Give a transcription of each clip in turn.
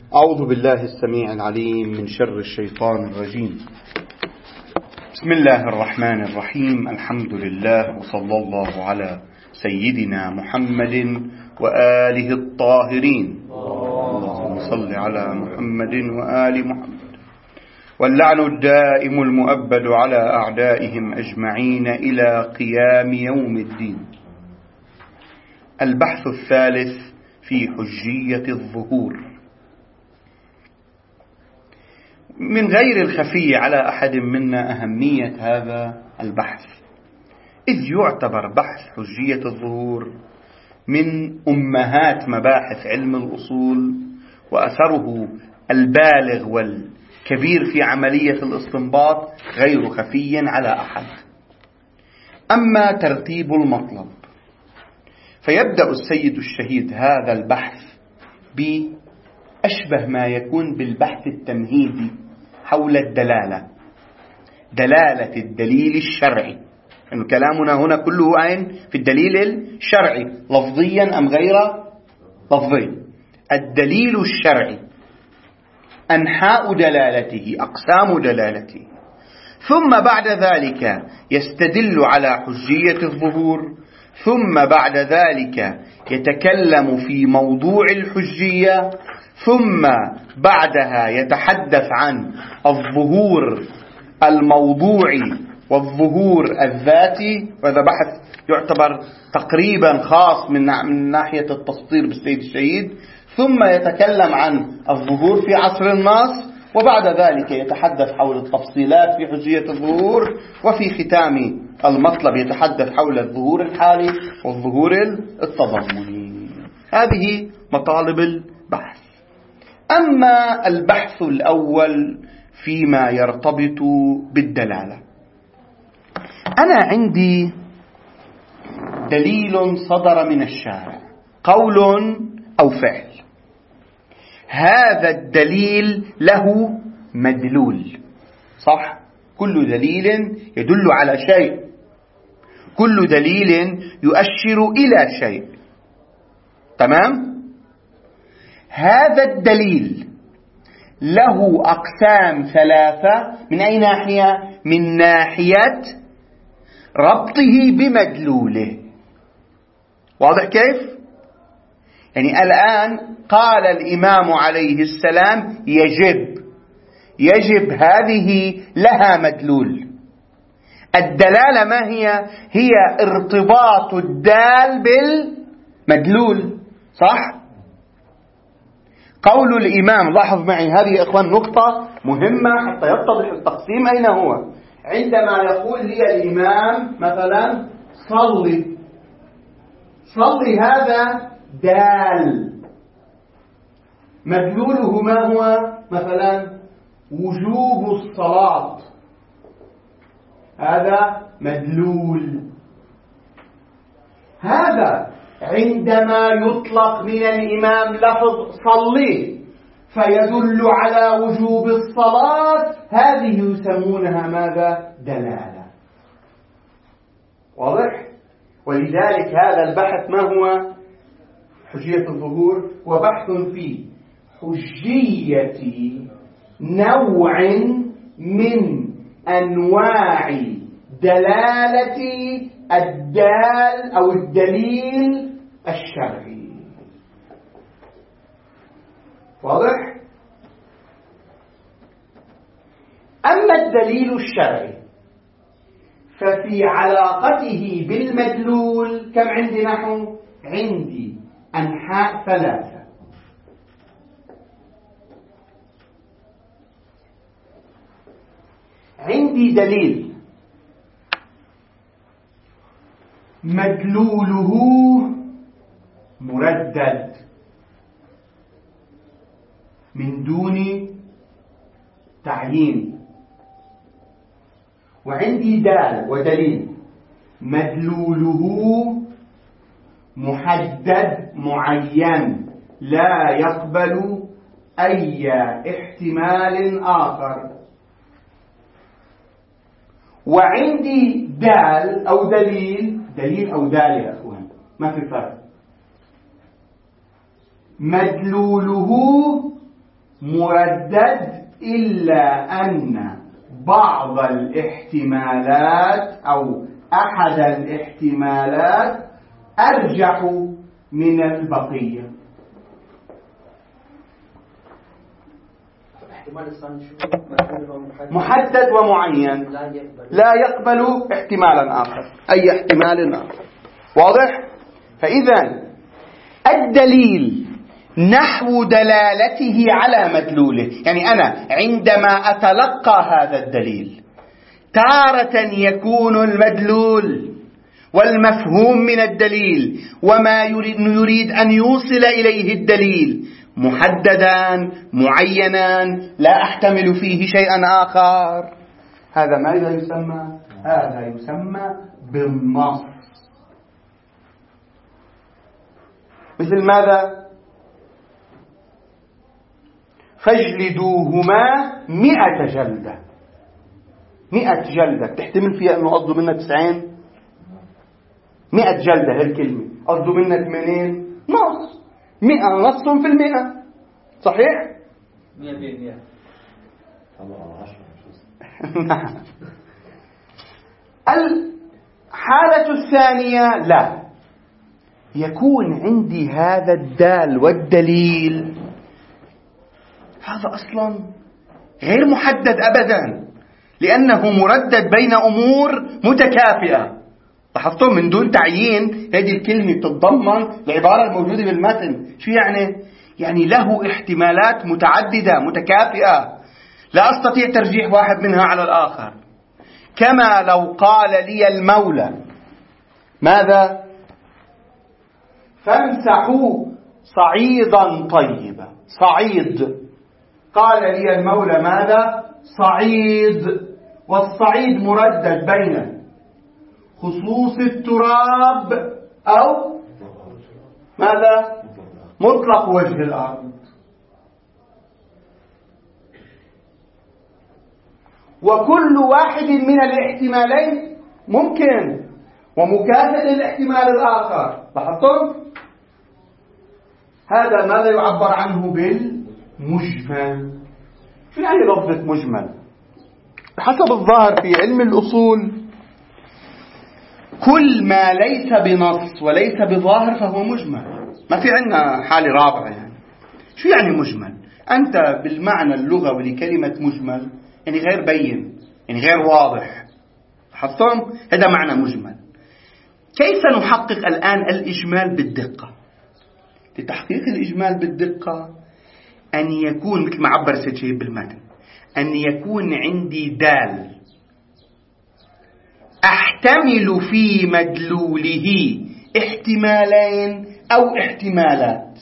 أعوذ بالله السميع العليم من شر الشيطان الرجيم. بسم الله الرحمن الرحيم. الحمد لله وصلى الله على سيدنا محمد وآله الطاهرين. اللهم صل على محمد وآل محمد. واللعن الدائم المؤبد على أعدائهم أجمعين إلى قيام يوم الدين. البحث الثالث في حجية الظهور. من غير الخفي على أحد منا أهمية هذا البحث، إذ يعتبر بحث حجية الظهور من أمهات مباحث علم الأصول، وأثره البالغ والكبير في عملية الاستنباط غير خفي على أحد. أما ترتيب المطلب، فيبدأ السيد الشهيد هذا البحث بأشبه ما يكون بالبحث التمهيدي حول الدلالة، دلالة الدليل الشرعي. يعني كلامنا هنا كله أين؟ في الدليل الشرعي، لفظيا أم غير لفظي. الدليل الشرعي، أنحاء دلالته، أقسام دلالته. ثم بعد ذلك يستدل على حجية الظهور، ثم بعد ذلك يتكلم في موضوع الحجية، ثم بعدها يتحدث عن الظهور الموضوعي والظهور الذاتي، وهذا بحث يعتبر تقريبا خاص من ناحية التسطير بالسيد الشهيد. ثم يتكلم عن الظهور في عصر النص، وبعد ذلك يتحدث حول التفصيلات في حجية الظهور، وفي ختام المطلب يتحدث حول الظهور الحالي والظهور التضمني. هذه مطالب البحث. أما البحث الأول فيما يرتبط بالدلالة، أنا عندي دليل صدر من الشارع، قول أو فعل. هذا الدليل له مدلول، صح؟ كل دليل يدل على شيء، كل دليل يؤشر إلى شيء، تمام؟ هذا الدليل له أقسام ثلاثة. من أي ناحية؟ من ناحية ربطه بمدلوله. واضح كيف؟ يعني الآن قال الإمام عليه السلام يجب هذه لها مدلول. الدلالة ما هي؟ هي ارتباط الدال بالمدلول، صح؟ قول الإمام، لاحظ معي هذه يا إخوان نقطة مهمة حتى يتضح التقسيم أين هو. عندما يقول لي الإمام مثلا صلي، هذا دال، مدلوله ما هو؟ مثلا وجوب الصلاة، هذا مدلول. هذا عندما يطلق من الإمام لفظ صلي فيدل على وجوب الصلاة، هذه يسمونها ماذا؟ دلالة. واضح؟ ولذلك هذا البحث ما هو؟ حجية الظهور، وبحث في حجية نوع من أنواع دلالة الدال أو الدليل الشرعي. واضح؟ أما الدليل الشرعي ففي علاقته بالمدلول كم عندي نحو؟ عندي أنحاء ثلاثة. عندي دليل مدلوله مردد من دون تعيين، وعندي ودليل مدلوله محدد معين لا يقبل أي احتمال آخر. وعندي دال أو دليل أو دال يا أخوان، ما في فرق. مدلوله مردد إلا أن بعض الاحتمالات أو أحد الاحتمالات أرجح من البقية. محدد ومعين لا يقبل احتمالا آخر، أي احتمال آخر. واضح؟ فإذا الدليل نحو دلالته على مدلوله، يعني أنا عندما أتلقى هذا الدليل تارة يكون المدلول والمفهوم من الدليل وما يريد أن يوصل إليه الدليل محددا معينا لا أحتمل فيه شيئا آخر. هذا ماذا يسمى؟ هذا يسمى بالنص. مثل ماذا؟ فاجلدوهما 100 جلدة. 100 جلدة تحتمل فيها أنه قصده منها 90. 100 جلدة هالكلمة قصده منها 80 نص. 100 نص في 100 صحيح؟ 100%. نعم. الحالة الثانية لا، يكون عندي هذا الدال والدليل هذا أصلا غير محدد أبدا، لأنه مردد بين أمور متكافئة. لاحظتم من دون تعيين هذه الكلمة تتضمن العبارة الموجودة بالمتن. شو يعني؟ يعني له احتمالات متعددة متكافئة لا أستطيع ترجيح واحد منها على الآخر. كما لو قال لي المولى ماذا؟ فامسحوا صعيدا طيبا. صعيد، قال لي المولى ماذا؟ صعيد. والصعيد مردد بين خصوص التراب أو ماذا؟ مطلق وجه الأرض. وكل واحد من الاحتمالين ممكن ومكافئ للاحتمال الآخر. لاحظتم؟ هذا ماذا يعبر عنه بالمجمل. شو يعني لفظة مجمل؟ حسب الظاهر في علم الأصول كل ما ليس بنص وليس بظاهر فهو مجمل. ما في عندنا حالة رابعة. يعني شو يعني مجمل؟ أنت بالمعنى اللغوي لكلمة مجمل يعني غير بين، يعني غير واضح. لاحظتم؟ هذا معنى مجمل. كيف نحقق الآن الإجمال بالدقة؟ لتحقيق الإجمال بالدقة أن يكون مثل ما عبر سيد شهيب بالمتن، أن يكون عندي دال أحتمل في مدلوله احتمالين أو احتمالات،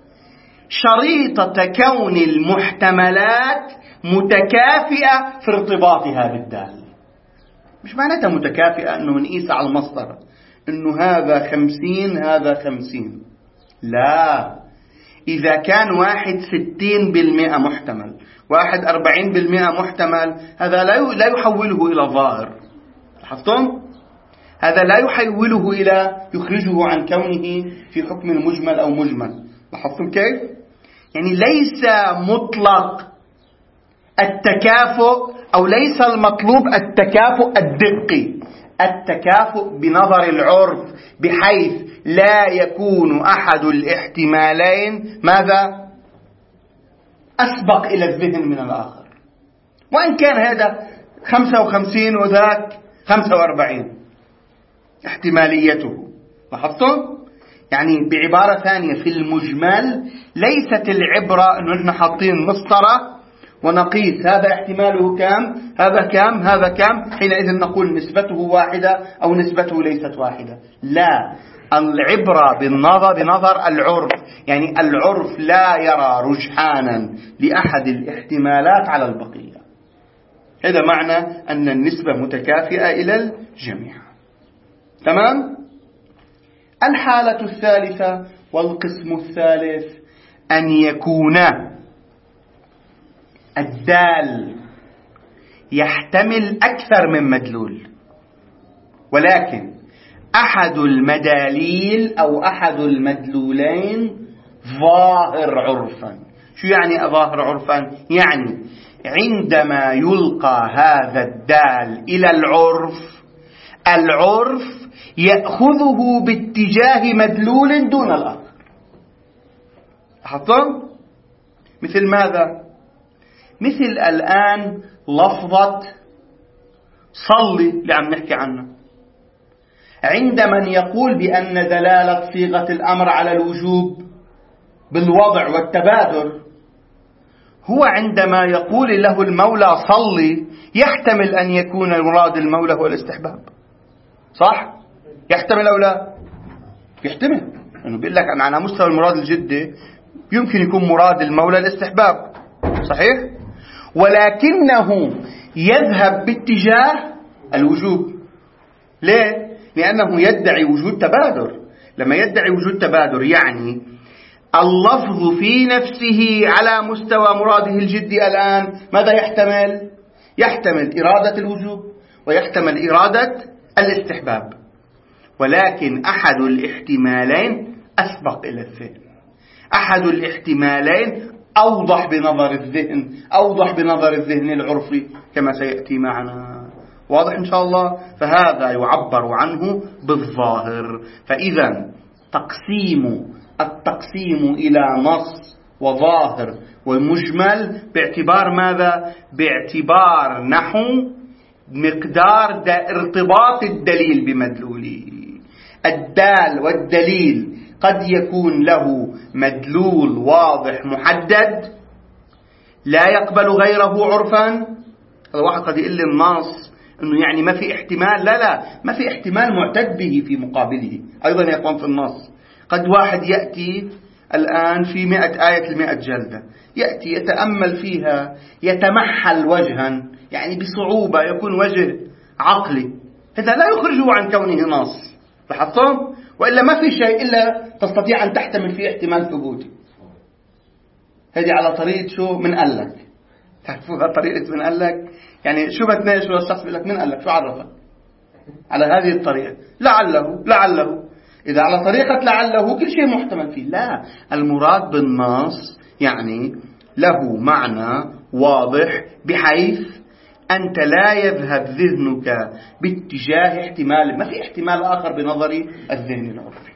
شريطة كون المحتملات متكافئة في ارتباطها بالدال. مش معناتها متكافئة أنه نقيس على المصدر أنه هذا 50 هذا 50. لا، إذا كان واحد 60% محتمل واحد 40% محتمل هذا لا يحوله إلى ظاهر. لاحظتم؟ هذا لا يحوله إلى يخرجه عن كونه في حكم المجمل أو مجمل. لاحظتم كيف؟ يعني ليس مطلق التكافؤ أو ليس المطلوب التكافؤ الدقي، التكافؤ بنظر العرف بحيث لا يكون أحد الاحتمالين ماذا؟ أسبق إلى الذهن من الآخر، وإن كان هذا 55 وذاك 45 احتماليته. لاحظتم؟ يعني بعبارة ثانية في المجمل ليست العبرة أنه نحن حاطين مسطرة ونقيس هذا احتماله كام هذا كام هذا كام حينئذ نقول نسبته واحدة أو نسبته ليست واحدة. لا، العبرة بنظر العرف، يعني العرف لا يرى رجحانا لأحد الاحتمالات على البقية. هذا معنى أن النسبة متكافئة إلى الجميع. تمام؟ الحالة الثالثة والقسم الثالث أن يكون الدال يحتمل أكثر من مدلول، ولكن أحد المداليل أو أحد المدلولين ظاهر عرفا. شو يعني ظاهر عرفا؟ يعني عندما يلقى هذا الدال إلى العرف، العرف يأخذه باتجاه مدلول دون الآخر. لاحظتم؟ مثل ماذا؟ مثل الآن لفظة صلي اللي عم نحكي عنه، عند من يقول بأن دلالة صيغة الأمر على الوجوب بالوضع والتبادر، هو عندما يقول له المولى صلي يحتمل أن يكون المراد المولى هو الاستحباب، صح؟ يحتمل أو لا؟ يحتمل، لأنه بيقول لك أن على مستوى المراد الجدي يمكن يكون مراد المولى الاستحباب، صحيح؟ ولكنه يذهب باتجاه الوجوب. ليه؟ لأنه يدعي وجود تبادر. لما يدعي وجود تبادر يعني اللفظ في نفسه على مستوى مراده الجدي الآن ماذا يحتمل؟ يحتمل إرادة الوجوب ويحتمل إرادة الاستحباب، ولكن أحد الاحتمالين أسبق إلى الذهن، أحد الاحتمالين أوضح بنظر الذهن، أوضح بنظر الذهن العرفي كما سيأتي معنا. واضح إن شاء الله؟ فهذا يعبر عنه بالظاهر. فإذا التقسيم إلى نص وظاهر ومجمل باعتبار ماذا؟ باعتبار نحو مقدار ارتباط الدليل بمدلوله. الدال والدليل قد يكون له مدلول واضح محدد لا يقبل غيره عرفا. هذا واحد قد يقول لي النص انه يعني ما في احتمال. لا، ما في احتمال معتد به في مقابله. ايضا يكون في النص قد واحد يأتي الآن في 100 آية 100 جلدة، يأتي يتأمل فيها يتمحل وجها، يعني بصعوبة يكون وجه عقلي، هذا لا يخرجه عن كونه نص. لاحظتم؟ وإلا ما في شيء إلا تستطيع أن تحتمل فيه احتمال ثبوتي. هذه على طريقة شو؟ من قال لك. تعرفوا طريقة من قال لك؟ يعني شو بتناقش ولا الشخص بيقول لك من قال لك؟ شو عرفك؟ على هذه الطريقة لعله إذا على طريقة لعله كل شيء محتمل فيه. لا، المراد بالنص يعني له معنى واضح بحيث أنت لا يذهب ذهنك باتجاه احتمال، ما في احتمال آخر بنظر الذهن العرفي.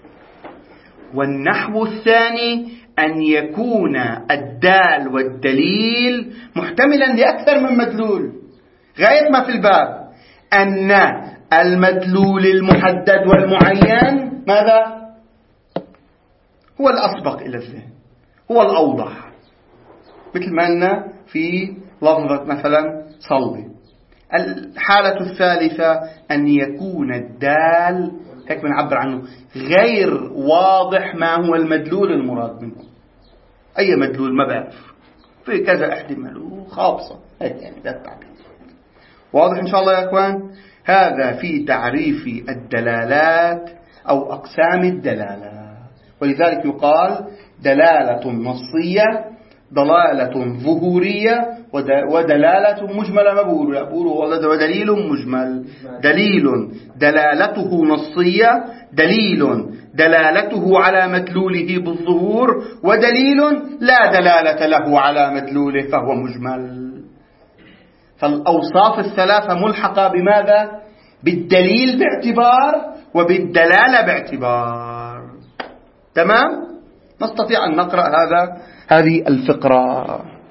والنحو الثاني أن يكون الدال والدليل محتملا لأكثر من مدلول. غاية ما في الباب أن المدلول المحدد والمعين ماذا؟ هو الأسبق إلى الذهن، هو الأوضح، مثل ما قلنا في لفظة مثلا صلي. الحالة الثالثة أن يكون الدال هيك بنعبر عنه غير واضح ما هو المدلول المراد منه. أي مدلول ما بعرف، في كذا احتمال خاصة هيك يعني ده التعبير. واضح إن شاء الله يا أخوان؟ هذا في تعريف الدلالات أو أقسام الدلالة. ولذلك يقال دلالة نصية، دلالة ظهورية، ودلالة مجملة. ما بقولوا ودليل مجمل. دليل دلالته نصية، دليل دلالته على مدلوله بالظهور، ودليل لا دلالة له على مدلوله فهو مجمل. فالأوصاف الثلاثة ملحقة بماذا؟ بالدليل باعتبار وبالدلالة باعتبار. تمام؟ نستطيع أن نقرأ هذه الفقرة،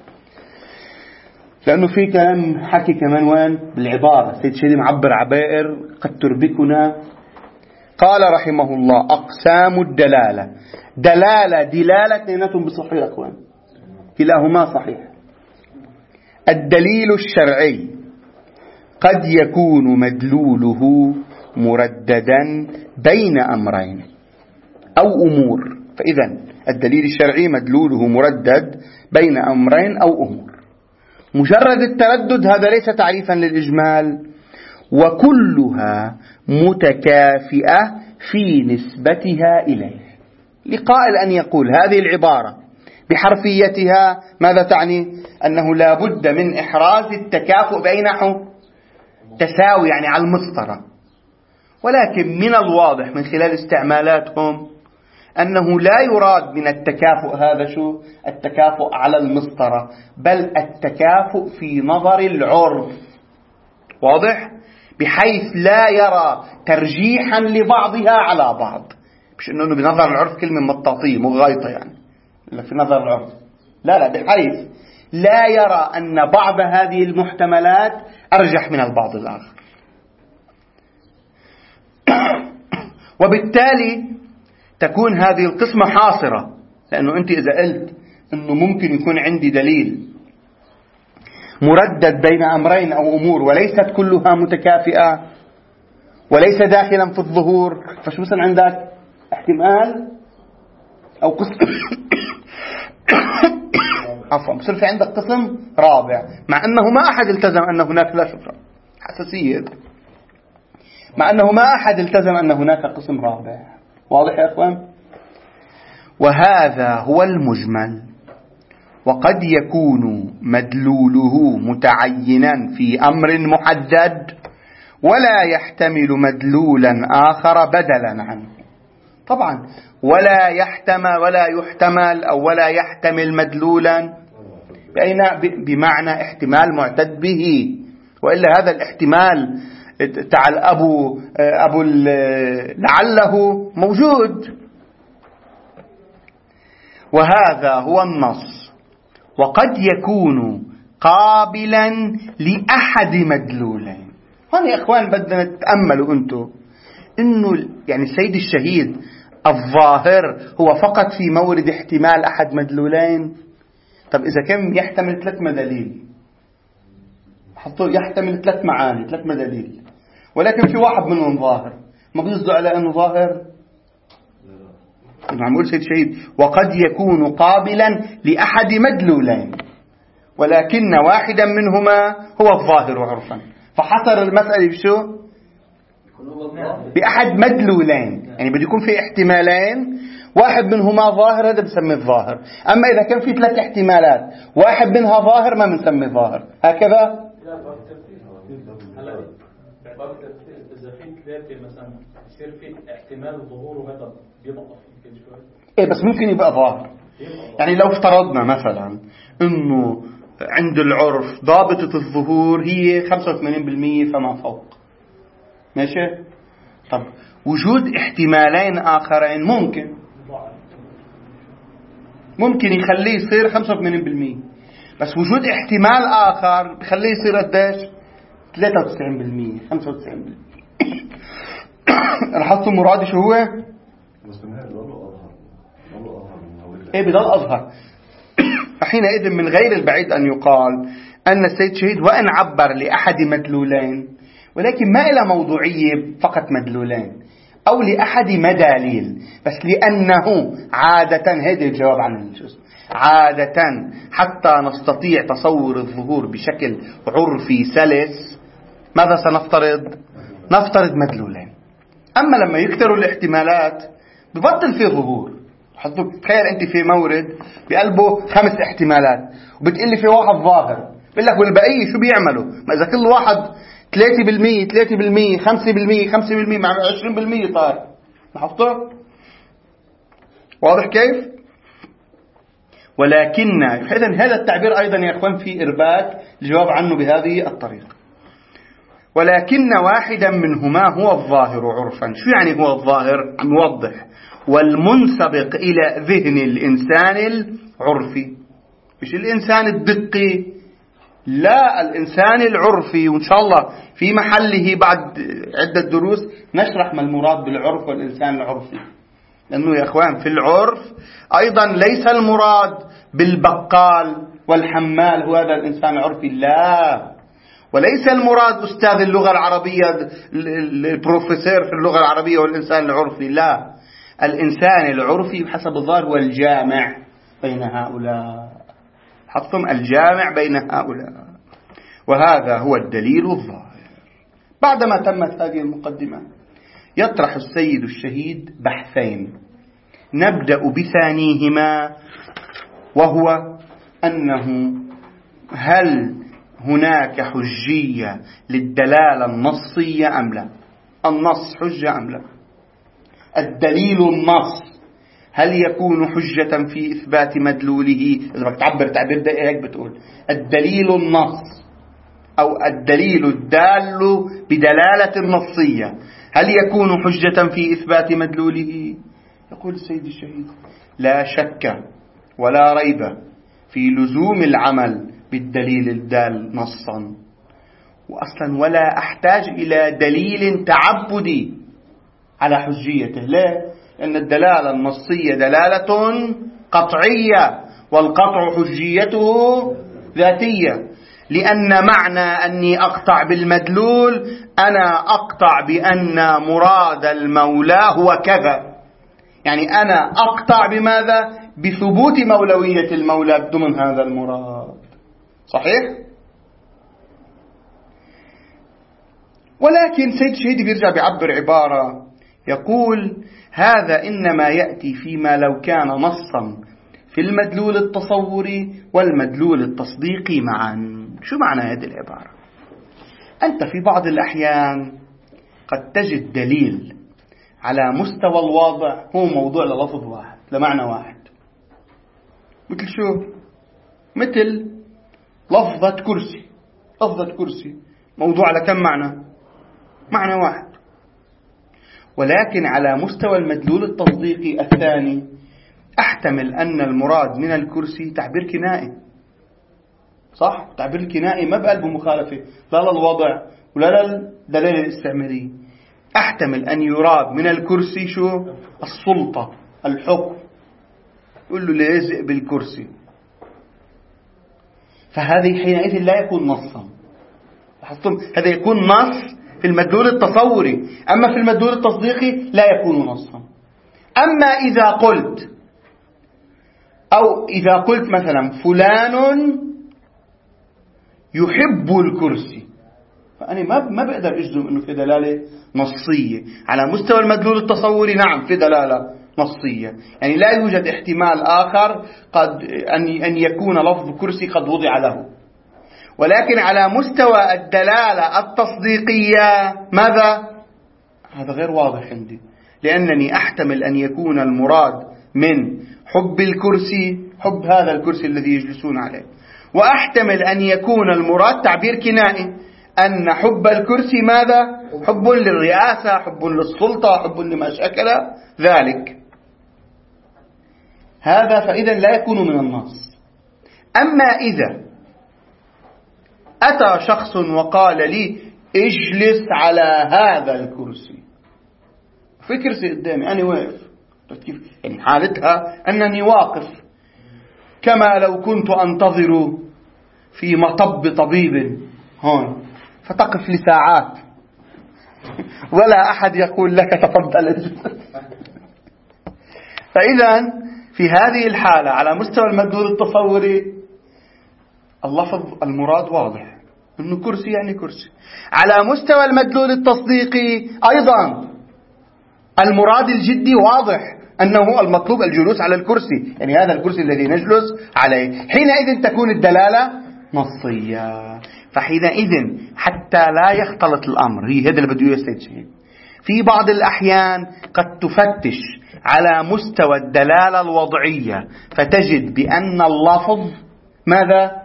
لأنه في كلام حكي كمان وين بالعبارة. سيد شيدي معبر عبائر قد تربكنا. قال رحمه الله: أقسام الدلالة. دلالة اثنيناتهم بصحيح يا أخوان، كلاهما صحيح. الدليل الشرعي قد يكون مدلوله مرددا بين أمرين أو أمور. فإذا الدليل الشرعي مدلوله مردد بين أمرين أو أمور. مجرد التردد هذا ليس تعريفا للإجمال، وكلها متكافئة في نسبتها إليه. لقائل أن يقول هذه العبارة بحرفيتها ماذا تعني؟ أنه لا بد من إحراز التكافؤ بينهم، تساوي يعني على المسطرة. ولكن من الواضح من خلال استعمالاتهم أنه لا يراد من التكافؤ هذا شو التكافؤ على المسطرة، بل التكافؤ في نظر العرف، واضح؟ بحيث لا يرى ترجيحا لبعضها على بعض، مش أنه بنظر العرف كلمة مطاطية مغايطة يعني في نظر العرف، لا، بحيث لا يرى أن بعض هذه المحتملات أرجح من البعض الآخر. وبالتالي تكون هذه القسمة حاصرة، لأنه أنت إذا قلت أنه ممكن يكون عندي دليل مردد بين أمرين أو أمور وليست كلها متكافئة وليس داخلا في الظهور، فشو مثلا عندك احتمال أو قسم عفوا بصير في عندك قسم رابع، مع أنه ما أحد التزم أن هناك، لا شكرا حساسية، مع أنه ما أحد التزم أن هناك قسم رابع. واضح يا أخوان؟ وهذا هو المجمل، وقد يكون مدلوله متعينا في أمر محدد ولا يحتمل مدلولا آخر بدلا عنه. طبعا ولا يحتمل أو ولا يحتمل مدلولا بمعنى احتمال معتد به، وإلا هذا الاحتمال تعال أبو لعله موجود. وهذا هو النص، وقد يكون قابلا لأحد مدلولين. هون يا إخوان بدنا نتأملوا أنتم إنه يعني السيد الشهيد الظاهر هو فقط في مورد احتمال أحد مدلولين. طب إذا كان يحتمل 3 مداليل، حطوا يحتمل 3 معاني 3 مداليل، ولكن في واحد منهم ظاهر، ما بيصدق على أنه ظاهر؟ عم يقول سيد الشهيد وقد يكون قابلا لأحد مدلولين، ولكن واحدا منهما هو الظاهر عرفا، فحصر المسألة بشو؟ بأحد مدلولين، يعني بده يكون في احتمالين، واحد منهما ظاهر هذا بسميه الظاهر. أما إذا كان في 3 احتمالات واحد منها ظاهر ما بنسميه ظاهر. هكذا إذا في 3 مثلا يصير في احتمال ظهوره هذا بيضعف يمكن شوي. إيه بس ممكن يبقى ظاهر. يعني لو افترضنا مثلا إنه عند العرف ضابطة الظهور هي 85% فما فوق، ماشي؟ طب وجود احتمالين آخرين ممكن يخليه يصير 85%، بس وجود احتمال آخر بخليه يصير قديش؟ 93% 95%. لاحظتوا مرادي شو هو؟ ايه بضل أظهر. حينئذ من غير البعيد أن يقال أن السيد شهيد وإن عبر لأحد مدلولين، ولكن ما إلى موضوعية فقط مدلولين أو لأحد مداليل، بس لأنه عادة هذا الجواب عن الجزء عادة حتى نستطيع تصور الظهور بشكل عرفي سلس ماذا سنفترض؟ نفترض مدلولين. أما لما يكثروا الاحتمالات ببطل فيه ظهور. تخيل أنت في مورد بقلبه 5 احتمالات وبتقلي في واحد ظاهر، بقول لك والبقية شو بيعملوا؟ ما إذا كل واحد 3% 3% 5% 5% مع 20% صار. لاحظتوا؟ واضح كيف؟ ولكن هذا التعبير أيضا يا أخوان في إرباك الجواب عنه بهذه الطريقة. ولكن واحدا منهما هو الظاهر عرفا. شو يعني هو الظاهر؟ عم يوضح والمنسبق إلى ذهن الإنسان العرفي، مش الإنسان الدقي، لا الإنسان العرفي. وإن شاء الله في محله بعد عدة دروس نشرح ما المراد بالعرف والإنسان العرفي، لأنه يا أخوان في العرف أيضا ليس المراد بالبقال والحمال هو هذا الإنسان العرفي، لا، وليس المراد أستاذ اللغة العربية البروفيسور في اللغة العربية والإنسان العرفي، لا، الإنسان العرفي بحسب الظاهر هو الجامع بين هؤلاء. حطم الجامع بين هؤلاء، وهذا هو الدليل الظاهر. بعدما تمت هذه المقدمة يطرح السيد الشهيد بحثين، نبدأ بثانيهما، وهو أنه هل هناك حجية للدلالة النصية أم لا؟ النص حجة أم لا؟ الدليل النص هل يكون حجة في إثبات مدلوله؟ إذا بدك تعبر تعبير دقيق بتقول الدليل النص أو الدليل الدال بدلالة النصية، هل يكون حجة في إثبات مدلوله؟ يقول السيد الشهيد: لا شك ولا ريب في لزوم العمل بالدليل الدال نصا، وأصلا ولا أحتاج إلى دليل تعبدي على حجيته. ليه؟ لأن الدلالة النصية دلالة قطعية، والقطع حجيته ذاتية. لأن معنى أني أقطع بالمدلول أنا أقطع بأن مراد المولى هو كذا، يعني أنا أقطع بماذا؟ بثبوت مولوية المولى ضمن هذا المراد. صحيح؟ ولكن سيد الشهيد بيرجع بيعبر عبارة يقول: هذا إنما يأتي فيما لو كان نصا في المدلول التصوري والمدلول التصديقي معا. شو معنى هذه العبارة؟ أنت في بعض الأحيان قد تجد دليل على مستوى الواضع هو موضوع للفظ واحد لمعنى واحد. مثل شو؟ مثل لفظة كرسي. لفظة كرسي موضوع على كم معنى؟ معنى واحد. ولكن على مستوى المدلول التصديقي الثاني أحتمل أن المراد من الكرسي تعبير كنائي. صح؟ تعبير الكنائي ما بقلبه مخالفة لا للوضع ولا للدلالة الاستعمارية. أحتمل أن يراد من الكرسي شو؟ السلطة، الحكم. يقول له لازق بالكرسي، فهذه حينئذ لا يكون نصا. لاحظتم؟ هذا يكون نص في المدلول التصوري، أما في المدلول التصديقي لا يكون نصا. أما إذا قلت مثلا فلان يحب الكرسي، فأنا ما بقدر أجزم أنه في دلالة نصية. على مستوى المدلول التصوري نعم في دلالة نصية، يعني لا يوجد احتمال آخر قد أن يكون لفظ كرسي قد وضع له. ولكن على مستوى الدلالة التصديقية ماذا؟ هذا غير واضح عندي، لأنني أحتمل أن يكون المراد من حب الكرسي حب هذا الكرسي الذي يجلسون عليه، وأحتمل أن يكون المراد تعبير كنائي أن حب الكرسي ماذا؟ حب للرئاسة، حب للسلطة، حب لما شكل ذلك. هذا فإذا لا يكون من النص. أما إذا أتى شخص وقال لي اجلس على هذا الكرسي، في كرسي قدامي أنا واقف، يعني حالتها أنني واقف كما لو كنت أنتظر في مطب طبيب هون، فتقف لساعات ولا أحد يقول لك تفضل. فإذا في هذه الحالة على مستوى المدلول التصوري اللفظ المراد واضح إنه كرسي يعني كرسي. على مستوى المدلول التصديقي أيضا المراد الجدي واضح أنه المطلوب الجلوس على الكرسي، يعني هذا الكرسي الذي نجلس عليه. حينئذ تكون الدلالة نصية. فحينئذ حتى لا يختلط الأمر، هي هذا اللي بده يستيقظ، في بعض الأحيان قد تفتش على مستوى الدلالة الوضعية فتجد بأن اللفظ ماذا؟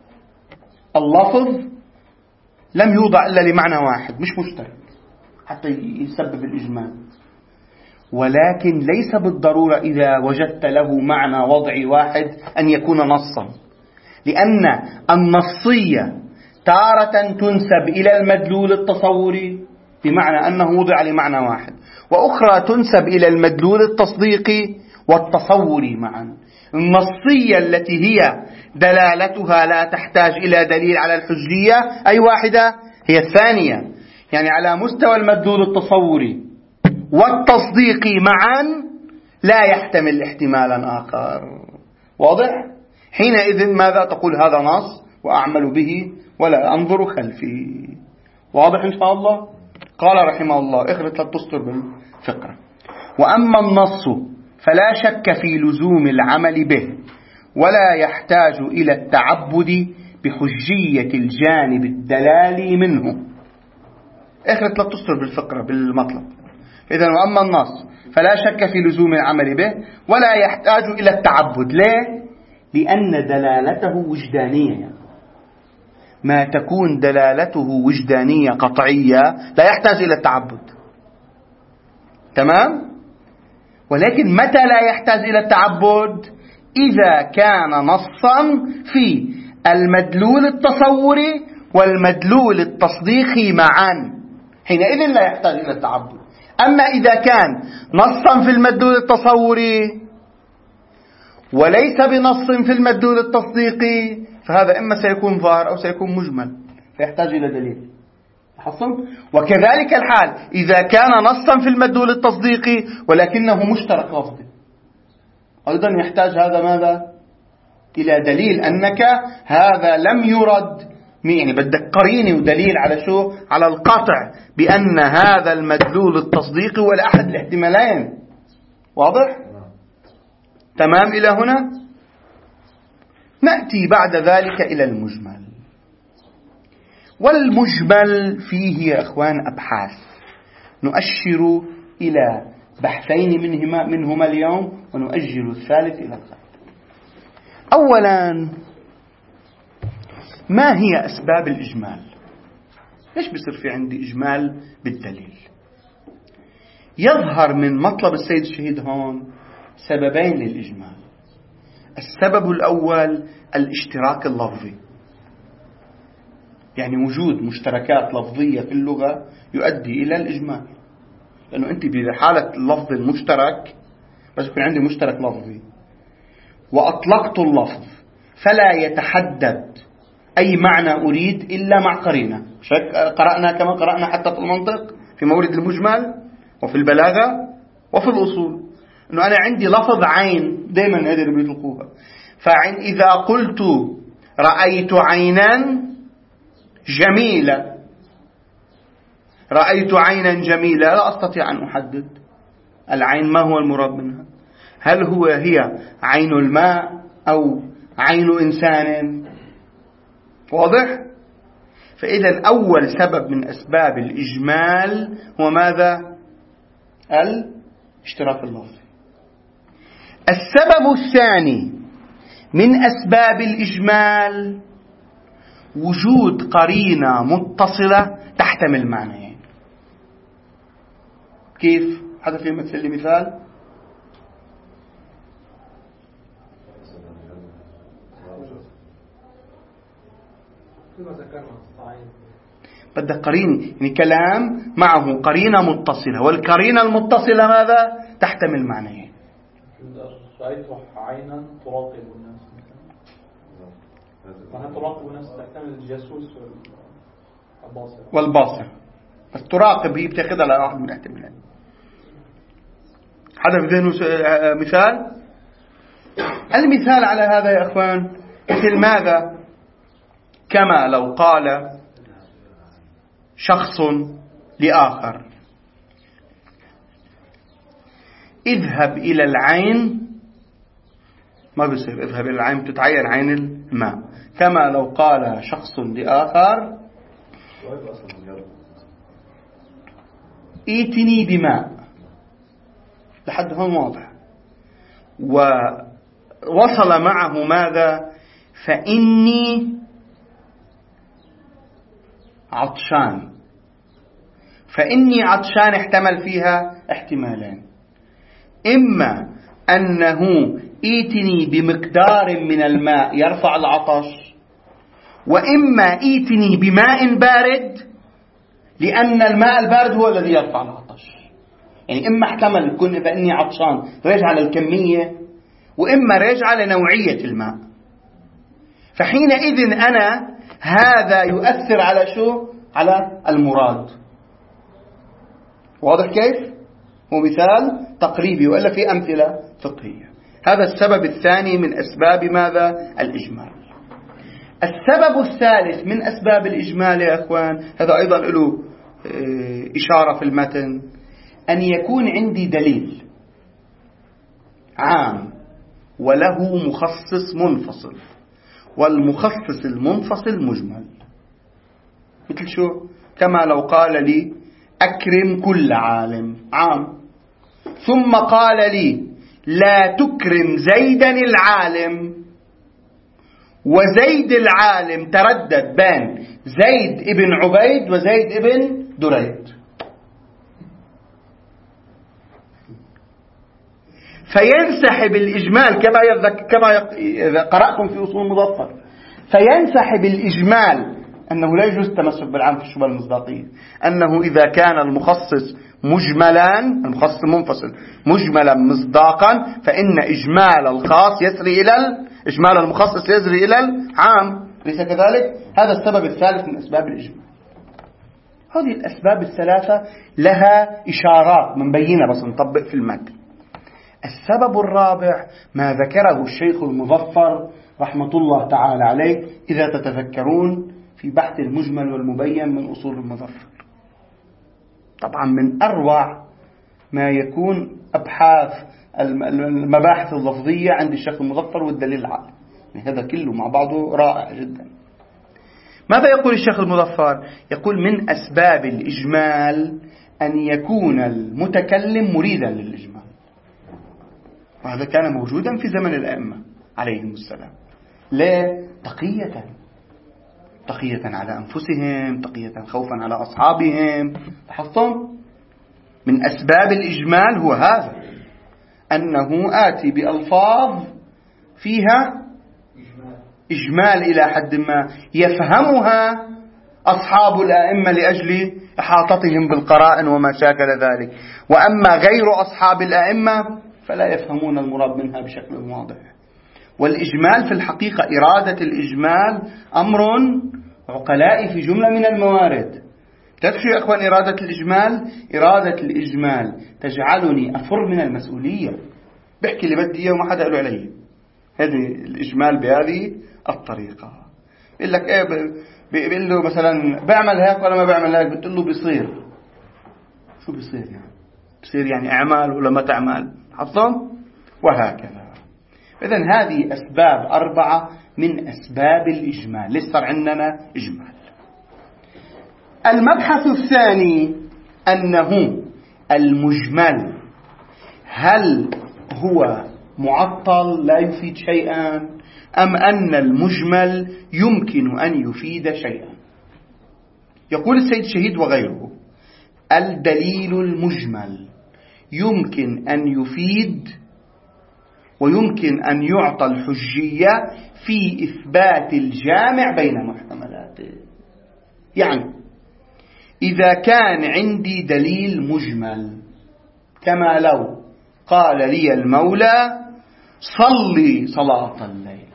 اللفظ لم يوضع إلا لمعنى واحد مش مشترك حتى يسبب الإجمال. ولكن ليس بالضرورة إذا وجدت له معنى وضعي واحد أن يكون نصا، لأن النصية تارة تنسب إلى المدلول التصوري بمعنى أنه وضع لمعنى واحد، وأخرى تنسب إلى المدلول التصديقي والتصوري معا. النصية التي هي دلالتها لا تحتاج إلى دليل على الحجية أي واحدة؟ هي الثانية، يعني على مستوى المدلول التصوري والتصديقي معا لا يحتمل احتمالا آخر. واضح؟ حينئذ ماذا تقول؟ هذا نص وأعمل به ولا أنظر خلفي. واضح إن شاء الله؟ قال رحمه الله اخرج لتسطر بالفقرة: وأما النص فلا شك في لزوم العمل به ولا يحتاج إلى التعبد بحجية الجانب الدلالي منه. اخرج لتسطر بالفقرة بالمطلب. إذن وأما النص فلا شك في لزوم العمل به ولا يحتاج إلى التعبد. ليه؟ لأن دلالته وجدانية، يعني ما تكون دلالته وجدانية قطعية لا يحتاج إلى التعبد. تمام؟ ولكن متى لا يحتاج إلى التعبد؟ إذا كان نصا في المدلول التصوري والمدلول التصديقي معا، حينئذ لا يحتاج إلى التعبد. أما إذا كان نصا في المدلول التصوري وليس بنص في المدلول التصديقي فهذا إما سيكون ظاهر أو سيكون مجمل فيحتاج إلى دليل. وكذلك الحال إذا كان نصا في المدلول التصديقي ولكنه مشترك لفظي أيضا يحتاج هذا ماذا؟ إلى دليل أنك هذا لم يرد، يعني بدك قرينة ودليل على شو؟ على القطع بأن هذا المدلول التصديقي هو لأحد الاحتمالين. واضح؟ تمام إلى هنا؟ نأتي بعد ذلك إلى المجمل. والمجمل فيه يا أخوان أبحاث نؤشر إلى بحثين منهما اليوم ونؤجل الثالث إلى الغد. أولا، ما هي أسباب الإجمال؟ ليش بيصير في عندي إجمال بالدليل؟ يظهر من مطلب السيد الشهيد هون سببين للإجمال. السبب الأول الاشتراك اللفظي، يعني وجود مشتركات لفظية في اللغة يؤدي إلى الإجمال، لأنه أنت بحالة اللفظ المشترك بس يكون عندي مشترك لفظي وأطلقت اللفظ فلا يتحدد أي معنى أريد إلا مع قرينة. قرأنا كما قرأنا حتى في المنطق في مورد المجمل وفي البلاغة وفي الأصول أنه أنا عندي لفظ عين، دائما هذه اللي بيطلقوها. إذا قلت رأيت عينا جميلة، رأيت عينا جميلة، لا أستطيع أن أحدد العين ما هو المراد منها، هل هي عين الماء أو عين إنسان؟ واضح؟ فإذا أول سبب من أسباب الإجمال هو ماذا؟ الاشتراك اللفظي. السبب الثاني من أسباب الإجمال وجود قرينة متصلة تحتمل معنيين. كيف؟ حدا في مثل لي مثال؟ بدك قرينة، يعني كلام معه قرينة متصلة، والقرينة المتصلة ماذا؟ تحتمل معنيين. رأيت عينا تراقب الناس، فهل تراقب الناس تحتمل الجاسوس والباصر، بس تراقب هي بتاخذها على واحد من الاحتمالين. حدا في ذهنه مثال؟ المثال على هذا يا أخوان مثل ماذا؟ كما لو قال شخص لآخر اذهب إلى العين، ما بيصير اذهب إلى العين، بتتعين عين الماء. كما لو قال شخص لآخر ائتني بماء، لحد هون واضح. ووصل معه ماذا؟ فإني عطشان. فإني عطشان احتمل فيها احتمالين، إما أنه ائتني بمقدار من الماء يرفع العطش، وإما ائتني بماء بارد لأن الماء البارد هو الذي يرفع العطش. يعني إما احتمل يكون فإني عطشان رجع للكمية، وإما رجع لنوعية الماء. فحينئذ أنا هذا يؤثر على شو؟ على المراد. واضح كيف؟ هو مثال تقريبي وإلا في أمثلة فقهية. هذا السبب الثاني من أسباب ماذا؟ الإجمال. السبب الثالث من أسباب الإجمال يا أخوان، هذا أيضا له إشارة في المتن، أن يكون عندي دليل عام وله مخصص منفصل، والمخصص المنفصل مجمل. مثل شو؟ كما لو قال لي أكرم كل عالم عام، ثم قال لي لا تكرم زيدا العالم، وزيد العالم تردد بين زيد ابن عبيد وزيد ابن دريد، فينسحب الإجمال كما إذا قرأتم في أصول المظفر، فينسحب الإجمال أنه لا يجوز التمسك بالعام في الشبهة المصداقية، أنه إذا كان المخصص مجملان، المخصص المنفصل مجملا مصداقا، فإن إجمال الخاص يسري إلى إجمال المخصص يسري إلى العام، ليس كذلك؟ هذا السبب الثالث من أسباب الإجمال. هذه الأسباب الثلاثة لها إشارات من بينة بس نطبق في المتن. السبب الرابع ما ذكره الشيخ المظفر رحمة الله تعالى عليه، إذا تتذكرون في بحث المجمل والمبين من أصول المظفر. طبعا من أروع ما يكون أبحاث المباحث اللفظية عند الشيخ المظفر والدليل العقلي، يعني هذا كله مع بعضه رائع جدا. ماذا يقول الشيخ المظفر؟ يقول من أسباب الإجمال أن يكون المتكلم مريدا للإجمال، وهذا كان موجودا في زمن الأئمة عليهم السلام. ليه؟ تقية على أنفسهم، تقية خوفا على أصحابهم. لاحظتم؟ من أسباب الإجمال هو هذا، أنه آتي بألفاظ فيها إجمال إلى حد ما يفهمها أصحاب الأئمة لأجل إحاطتهم بالقرائن وما شاكل ذلك، وأما غير أصحاب الأئمة فلا يفهمون المراد منها بشكل واضح. والإجمال في الحقيقة، إرادة الإجمال أمر عقلائي في جملة من الموارد. تدخل يا أخوان إرادة الإجمال تجعلني أفر من المسؤولية، بحكي اللي بدي إياه وما حدا قاله علي. هذه الإجمال بهذه الطريقة. يقول لك إيه، بيقول له مثلا بعمل هيك ولا ما بعمل هيك، بتقول له بيصير. شو بيصير يعني؟ بيصير يعني أعمال ولا ما تعمل، حصل وهكذا. إذن هذه أسباب 4 من أسباب الإجمال. لسه صار عندنا إجمال. المبحث الثاني أنه المجمل هل هو معطل لا يفيد شيئا، أم أن المجمل يمكن أن يفيد شيئا. يقول السيد الشهيد وغيره: الدليل المجمل يمكن أن يفيد ويمكن أن يعطى الحجية في إثبات الجامع بين محتملاته. يعني إذا كان عندي دليل مجمل، كما لو قال لي المولى صلي صلاة الليل،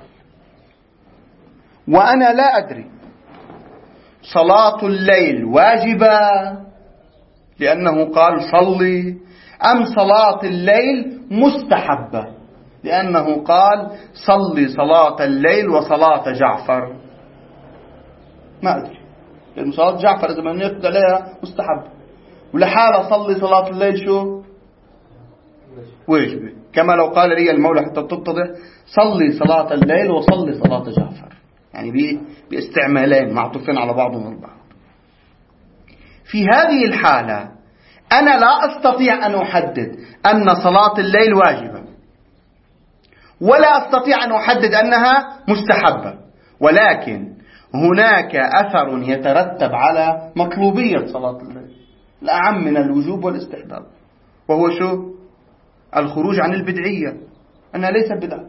وأنا لا أدري صلاة الليل واجبة لأنه قال صلي، أم صلاة الليل مستحبة لأنه قال صلي صلاة الليل وصلاة جعفر. ما أدري، لأن صلاة جعفر إذا ما نقضي عليها مستحب، ولحالة صلي صلاة الليل شو واجبة، كما لو قال لي المولى حتى تتضح صلي صلاة الليل وصلي صلاة جعفر، يعني باستعمالين معطوفين على بعضهم البعض. في هذه الحالة أنا لا أستطيع أن أحدد أن صلاة الليل واجبة، ولا أستطيع أن أحدد أنها مستحبة، ولكن هناك أثر يترتب على مطلوبية صلاة الليل الأعم من الوجوب والاستحباب، وهو شو؟ الخروج عن البدعية، أنها ليست بدعة،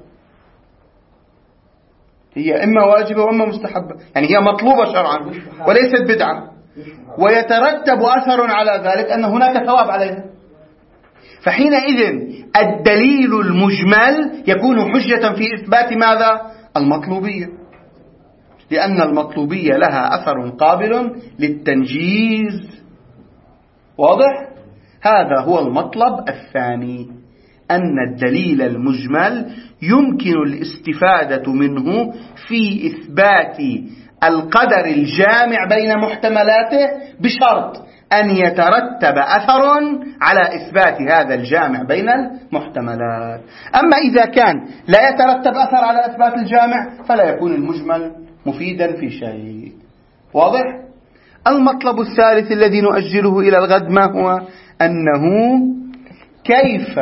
هي إما واجبة وإما مستحبة، يعني هي مطلوبة شرعا وليست بدعة، ويترتب أثر على ذلك أن هناك ثواب عليها. فحينئذ الدليل المجمل يكون حجة في إثبات ماذا؟ المطلوبية، لأن المطلوبية لها أثر قابل للتنجيز. واضح؟ هذا هو المطلب الثاني، أن الدليل المجمل يمكن الاستفادة منه في إثبات القدر الجامع بين محتملاته، بشرط أن يترتب أثر على إثبات هذا الجامع بين المحتملات. أما إذا كان لا يترتب أثر على إثبات الجامع فلا يكون المجمل مفيدا في شيء. واضح؟ المطلب الثالث الذي نؤجله إلى الغد ما هو؟ أنه كيف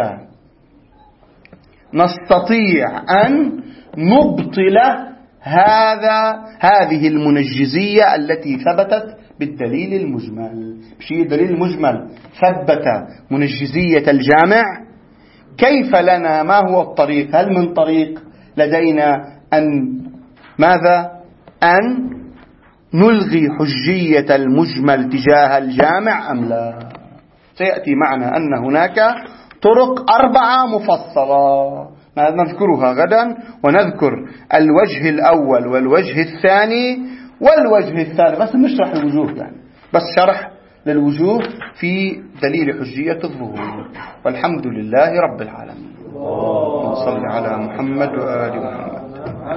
نستطيع أن نبطل هذه المنجزية التي ثبتت بالدليل المجمل. بشيء الدليل المجمل ثبت منجزية الجامع، كيف لنا، ما هو الطريق؟ هل من طريق لدينا أن ماذا؟ أن نلغي حجية المجمل تجاه الجامع أم لا؟ سيأتي معنا أن هناك طرق 4 مفصلة نذكرها غدا، ونذكر الوجه الأول والوجه الثاني والوجه الثالث، بس نشرح الوجوه يعني، بس شرح للوجوه في دليل حجية الظهور. والحمد لله رب العالمين. صل على محمد وآل محمد.